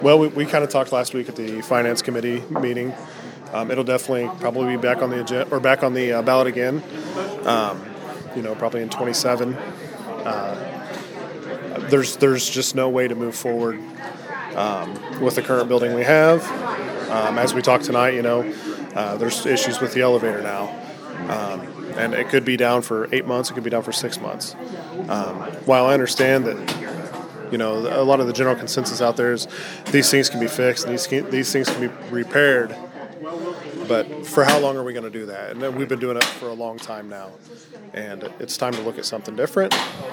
Well, we kind of talked last week at the finance committee meeting. It'll definitely probably be back on the agenda or back on the ballot again. Probably in 27. There's just no way to move forward with the current building we have. As we talked tonight, there's issues with the elevator now, and it could be down for 8 months. It could be down for 6 months. While I understand that. A lot of the general consensus out there is these things can be fixed, and these things can be repaired. But for how long are we going to do that? And we've been doing it for a long time now. And it's time to look at something different.